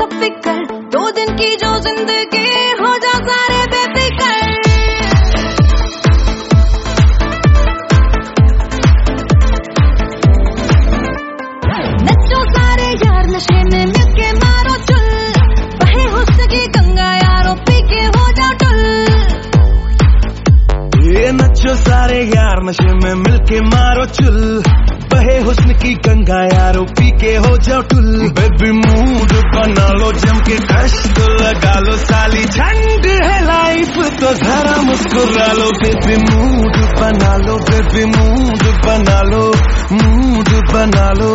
सब फिकर, 2 दिन की जो जिंदगी हो जा सारे बेफिकर। नचो सारे यार नशे में मिलके मारो चुल, बहे हुस्न की गंगा यारों पी के हो जाओ टुल। ये नचो सारे यार नशे में मिलके मारो चुल, बहे हुस्न की गंगा यारों पी के हो जाओ टुल। बेबी मूड बना लो जम के कष्ट लगा लो साली, ठंड है लाइफ तो जरा मुस्कुरा लो। बेबी मूड बना लो, बेबी मूड बना लो, मूड बना लो।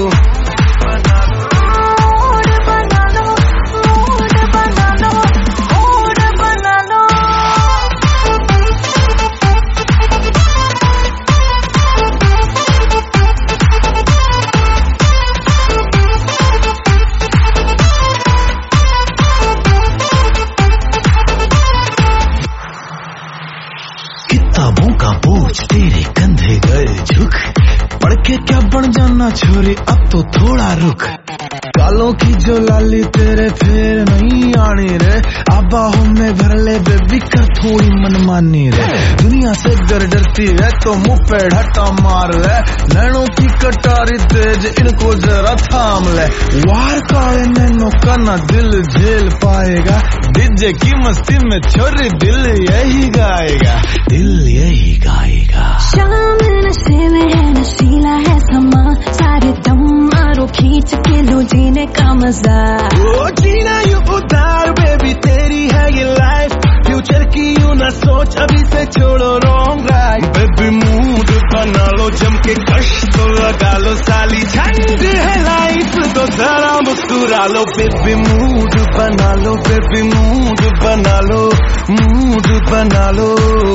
किताबों का बोझ तेरे कंधे गए झुक, पढ़ के क्या बन जाना छोरी अब तो थोड़ा रुक। गालों की जो लाली तेरे फिर नहीं आनी रे, आबाहों में भर ले बेबी कर थोड़ी मनमानी रे। दुनिया से डर डरती है तो मुंह पे ढट्टा मार ले, नैनों की कटारी तेज इनको जरा थाम ले। वार काले नैनों का ना दिल झेल पाएगा, डीजे की मस्ती में छोरी दिल यही गाएगा, दिल यही गाएगा। शाम नशे में है नशीला है समा, सारे दम मारो खींच के लो जीने का मजा। ओ जीना यू उतार बेबी तेरी है ये लाइफ, फ्यूचर की यू ना सोच अभी से छोड़ो रॉन्ग राइट। बेबी मूड बना लो जम के कष्ट तो लगा लो साली, ठंड है लाइफ तो जरा मुस्कुरा लो। बेबी मूड बना लो, बेबी मूड बना लो, मूड बना लो।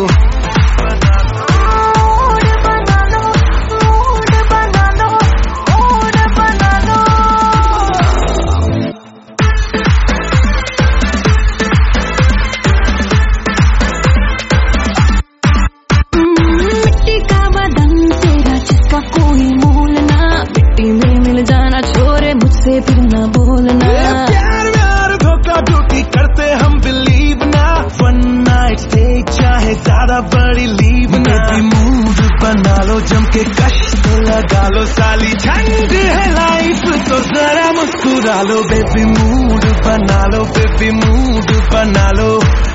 मुझसे फिर ना बोलना, प्यार व्यार धोखा धोखी करते हम बिलीव ना, वन नाइट स्टे चाहे ज्यादा बड़ी लीव ना। बेबी मूड बना लो जम के कष्ट लगा लो साली, ठंड है लाइफ तो जरा मुस्कुरा लो। बेबी मूड बना लो, बेबी मूड बना लो।